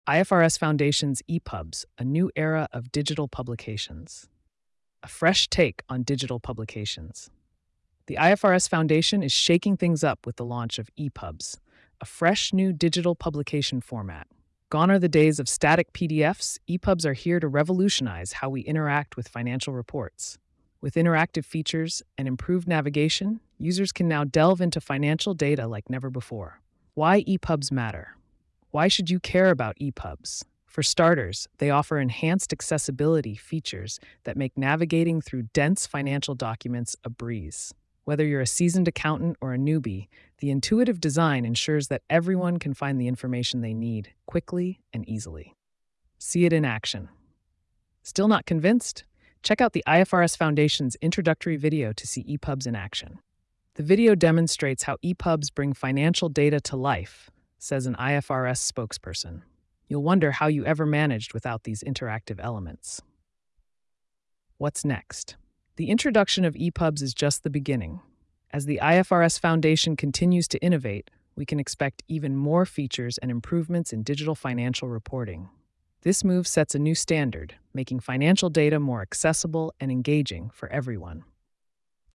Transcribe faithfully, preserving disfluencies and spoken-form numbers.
I F R S Foundation's E P U Bs, a new era of digital publications. A fresh take on digital publications. The I F R S Foundation is shaking things up with the launch of E P U Bs, a fresh new digital publication format. Gone are the days of static P D Fs. E P U Bs are here to revolutionize how we interact with financial reports. With interactive features and improved navigation, users can now delve into financial data like never before. Why E P U Bs matter? Why should you care about E P U Bs? For starters, they offer enhanced accessibility features that make navigating through dense financial documents a breeze. Whether you're a seasoned accountant or a newbie, the intuitive design ensures that everyone can find the information they need quickly and easily. See it in action. Still not convinced? Check out the I F R S Foundation's introductory video to see E P U Bs in action. The video demonstrates how E P U Bs bring financial data to life, says an I F R S spokesperson. You'll wonder how you ever managed without these interactive elements. What's next? The introduction of E P U Bs is just the beginning. As the I F R S Foundation continues to innovate, we can expect even more features and improvements in digital financial reporting. This move sets a new standard, making financial data more accessible and engaging for everyone.